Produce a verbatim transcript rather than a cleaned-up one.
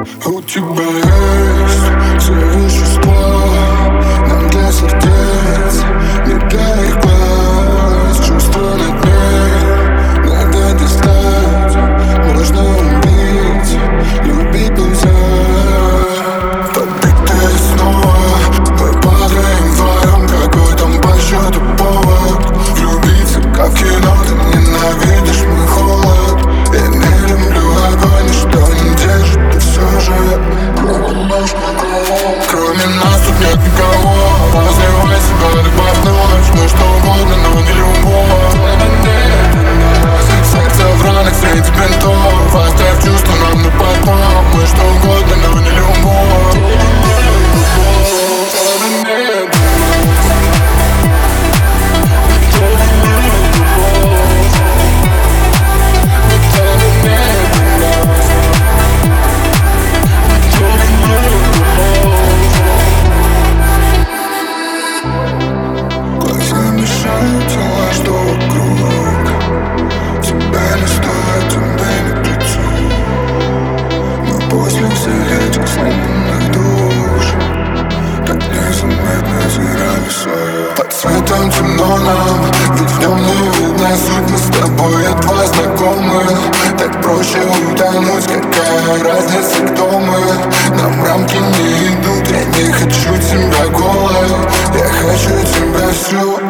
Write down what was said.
У тебя есть все вещества, нам для сердец, не для их глаз. Чувства на дне надо достать, можно убить, любить нельзя. Побитые снова, мы падаем вдвоем. Какой там по счету повод влюбиться, как в кино. Ты ненавидишь мой холод, я не люблю огонь, что не держит, и все же кроме нас тут нет никого. Разливай себя любовь ночь, мы что угодно, но не любовь. Сердце в ранах среди бинтов, оставь чувства нам на потом. Мы что угодно, но не любовь. Мешают тела, что вокруг. Тебя не стоит, тебя не прицел. Но после всех этих сломанных душ так незаметно сыграли свое. Под светом темно нам, ведь в нем не видна суть. Мы с тобой едва знакомы, так проще утонуть. Какая разница, кто мы? Нам рамки не идут. Я не хочу тебя голой, я хочу тебя всю.